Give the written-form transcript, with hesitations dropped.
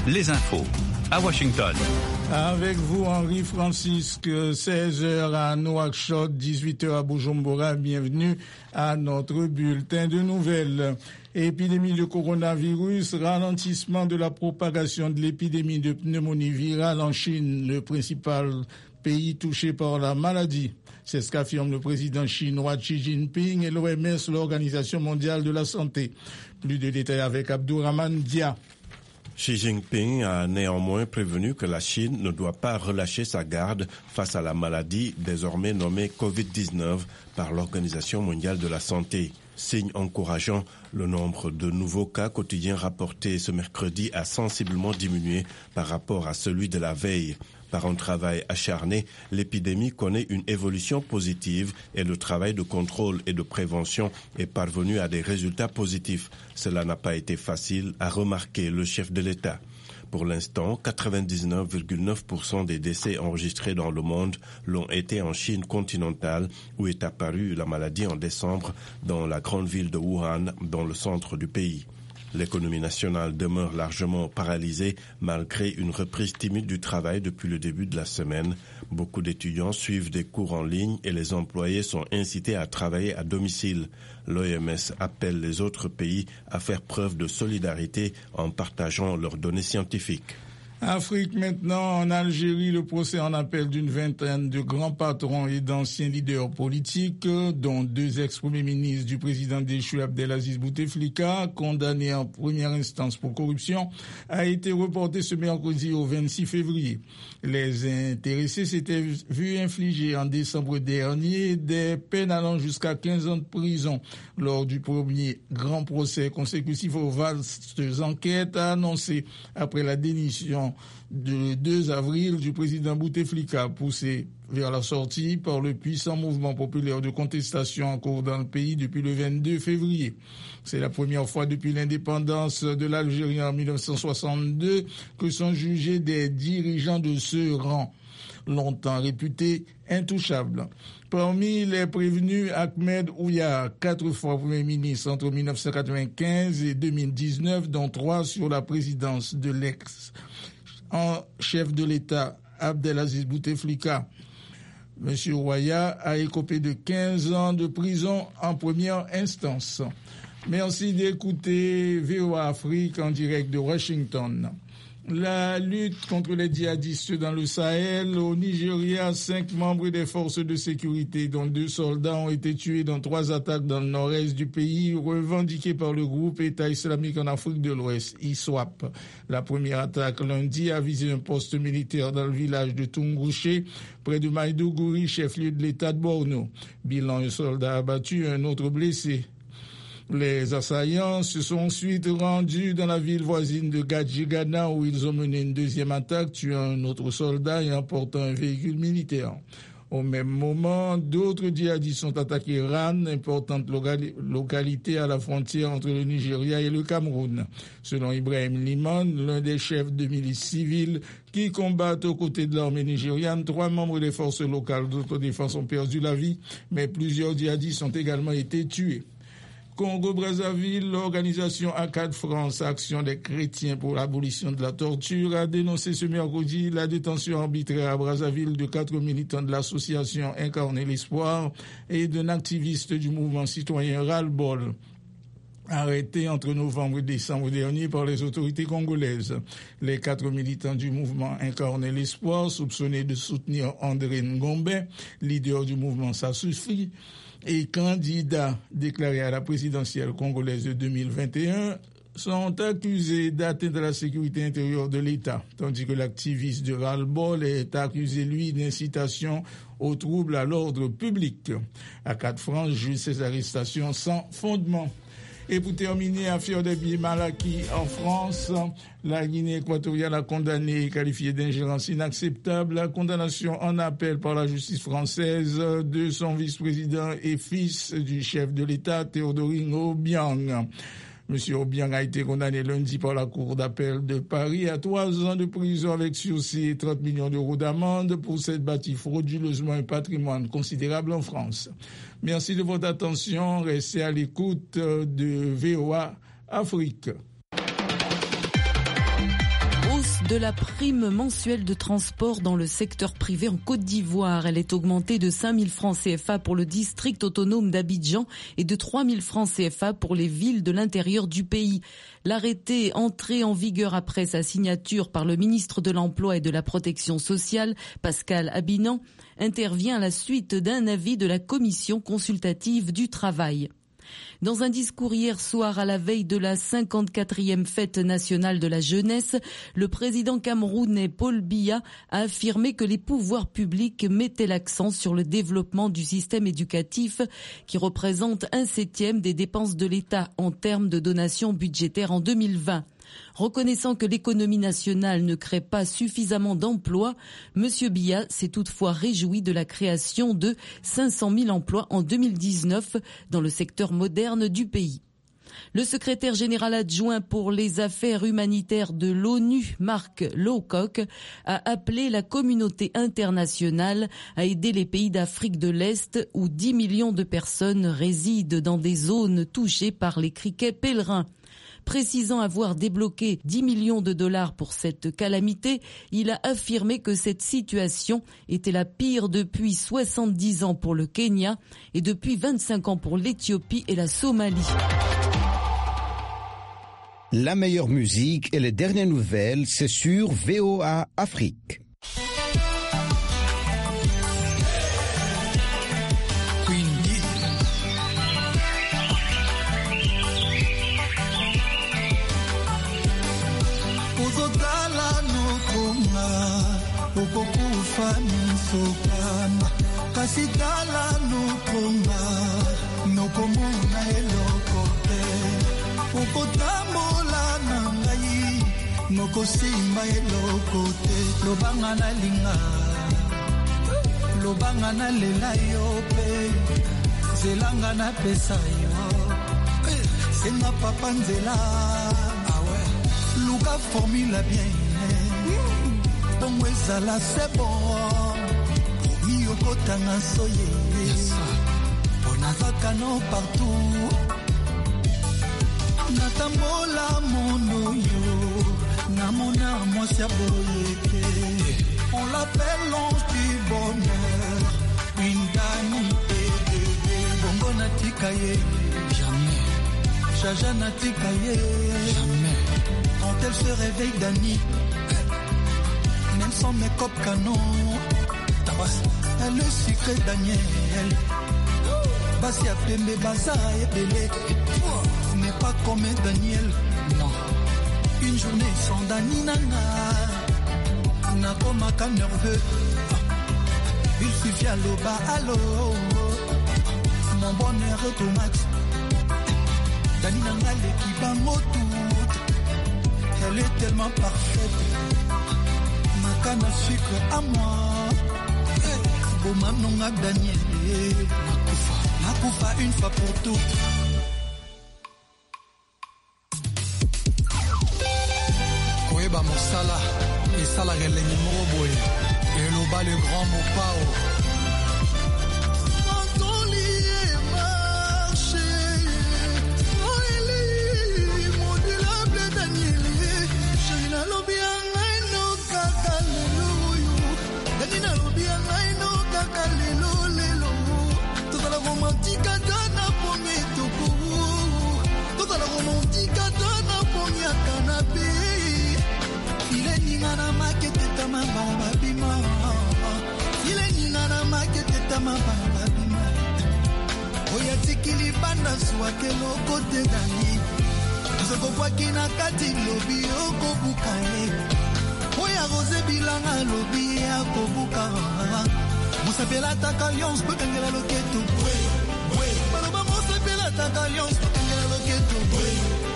les infos à Washington. Avec vous, Henri Francisque, 16h à Nouakchott, 18h à Bujumbura. Bienvenue à notre bulletin de nouvelles. Épidémie de coronavirus, ralentissement de la propagation de l'épidémie de pneumonie virale en Chine, le principal pays touché par la maladie. C'est ce qu'affirme le président chinois Xi Jinping et l'OMS, l'Organisation mondiale de la santé. Plus de détails avec Abdourahmane Dia. Xi Jinping a néanmoins prévenu que la Chine ne doit pas relâcher sa garde face à la maladie désormais nommée Covid-19 par l'Organisation mondiale de la santé. Signe encourageant, le nombre de nouveaux cas quotidiens rapportés ce mercredi a sensiblement diminué par rapport à celui de la veille. Par un travail acharné, l'épidémie connaît une évolution positive et le travail de contrôle et de prévention est parvenu à des résultats positifs. Cela n'a pas été facile, a remarqué le chef de l'État. Pour l'instant, 99,9% des décès enregistrés dans le monde l'ont été en Chine continentale, où est apparue la maladie en décembre dans la grande ville de Wuhan, dans le centre du pays. L'économie nationale demeure largement paralysée malgré une reprise timide du travail depuis le début de la semaine. Beaucoup d'étudiants suivent des cours en ligne et les employés sont incités à travailler à domicile. L'OMS appelle les autres pays à faire preuve de solidarité en partageant leurs données scientifiques. Afrique maintenant, en Algérie, le procès en appel d'une vingtaine de grands patrons et d'anciens leaders politiques, dont 2 ex-premiers ministres du président déchu Abdelaziz Bouteflika, condamnés en première instance pour corruption, a été reporté ce mercredi au 26 février. Les intéressés s'étaient vus infliger en décembre dernier des peines allant jusqu'à 15 ans de prison lors du premier grand procès consécutif aux vastes enquêtes annoncées après la démission de 2 avril du président Bouteflika, poussé vers la sortie par le puissant mouvement populaire de contestation en cours dans le pays depuis le 22 février. C'est la première fois depuis l'indépendance de l'Algérie en 1962 que sont jugés des dirigeants de ce rang, longtemps réputés intouchables. Parmi les prévenus, Ahmed Ouya, 4 fois Premier ministre entre 1995 et 2019, dont 3 sur la présidence de l'ex-chef de l'État Abdelaziz Bouteflika. M. Ouya a écopé de 15 ans de prison en première instance. Merci d'écouter VOA Afrique en direct de Washington. La lutte contre les djihadistes dans le Sahel. Au Nigeria, 5 membres des forces de sécurité, dont 2 soldats, ont été tués dans 3 attaques dans le nord-est du pays, revendiquées par le groupe État islamique en Afrique de l'Ouest, ISWAP. La première attaque lundi a visé un poste militaire dans le village de Tungouché, près de Maïdougouri, chef-lieu de l'État de Borno. Bilan: un soldat abattu, un autre blessé. Les assaillants se sont ensuite rendus dans la ville voisine de Gadjigana, où ils ont mené une deuxième attaque, tuant un autre soldat et emportant un véhicule militaire. Au même moment, d'autres djihadistes ont attaqué Ran, importante localité à la frontière entre le Nigeria et le Cameroun. Selon Ibrahim Liman, l'un des chefs de milices civiles qui combattent aux côtés de l'armée nigériane, 3 membres des forces locales d'autodéfense ont perdu la vie, mais plusieurs djihadistes ont également été tués. Congo-Brazzaville, l'organisation ACAD France, Action des chrétiens pour l'abolition de la torture, a dénoncé ce mercredi la détention arbitraire à Brazzaville de 4 militants de l'association Incarner l'Espoir et d'un activiste du mouvement citoyen Ras-le-Bol, arrêtés entre novembre et décembre dernier par les autorités congolaises. Les 4 militants du mouvement Incarner l'Espoir, soupçonnés de soutenir André Ngombe, leader du mouvement Ça Suffit, et candidat déclaré à la présidentielle congolaise de 2021, sont accusés d'atteinte à la sécurité intérieure de l'État, tandis que l'activiste de Ras-le-Bol est accusé, lui, d'incitation aux troubles à l'ordre public. ACAD France juge ces arrestations sans fondement. Et pour terminer, affaire de Bié Malaki en France, la Guinée équatoriale a condamné et qualifié d'ingérence inacceptable la condamnation en appel par la justice française de son vice-président et fils du chef de l'État, Théodoring Obiang. M. Obiang a été condamné lundi par la Cour d'appel de Paris à 3 ans de prison avec sursis et 30 millions d'euros d'amende pour s'être bâti frauduleusement un patrimoine considérable en France. Merci de votre attention. Restez à l'écoute de VOA Afrique. de la prime mensuelle de transport dans le secteur privé en Côte d'Ivoire. Elle est augmentée de 5 000 francs CFA pour le district autonome d'Abidjan et de 3 000 francs CFA pour les villes de l'intérieur du pays. L'arrêté, entré en vigueur après sa signature par le ministre de l'Emploi et de la Protection sociale, Pascal Abinan, intervient à la suite d'un avis de la Commission consultative du travail. Dans un discours hier soir à la veille de la 54e fête nationale de la jeunesse, le président camerounais Paul Biya a affirmé que les pouvoirs publics mettaient l'accent sur le développement du système éducatif qui représente 1/7 des dépenses de l'État en termes de donations budgétaires en 2020. Reconnaissant que l'économie nationale ne crée pas suffisamment d'emplois, M. Biya s'est toutefois réjoui de la création de 500 000 emplois en 2019 dans le secteur moderne du pays. Le secrétaire général adjoint pour les affaires humanitaires de l'ONU, Mark Lowcock, a appelé la communauté internationale à aider les pays d'Afrique de l'Est où 10 millions de personnes résident dans des zones touchées par les criquets pèlerins. Précisant avoir débloqué 10 millions de dollars pour cette calamité, il a affirmé que cette situation était la pire depuis 70 ans pour le Kenya et depuis 25 ans pour l'Éthiopie et la Somalie. La meilleure musique et les dernières nouvelles, c'est sur VOA Afrique. Sokana kasitala nukonga nokomona elokote okotambola na ngai nokosimba elokote lobanga na linga lobanga na lela yo pe zelanga na pesa yo senga papa nzela awe luka formula bien bongo ezala c'est bon Kotanga soye Ponazaka no partout Natambola mono yo Namona mwasi aboyeke On l'appelle l'ange du bonheur Une dame et bébé Bongo natika ye Jamais Jaja natika ye Jamais Quand elle se réveille Dani Même sans make-up canon le secret Daniel Basi a pembe baza et belé n'est pas comme Daniel non une journée sans Dani nana n'a pas qu'un nerveux il suffit à l'oba allo mon bonheur automate Dani nana l'équipe en moto elle est tellement parfaite ma canne à sucre à moi Bomanonga Daniel Nakufa une fois pour toutes Koeba Mosala et Sala Gelengi Moroboy et Loba le grand Mopao Oya tikili banda swake loko te dani Zoko kwa kina kati lobi oko bukae Oya rose bilanga lobi oko buka Musa pela taka lions Pekangela loketo Baloba musa pela taka lions Pekangela loketo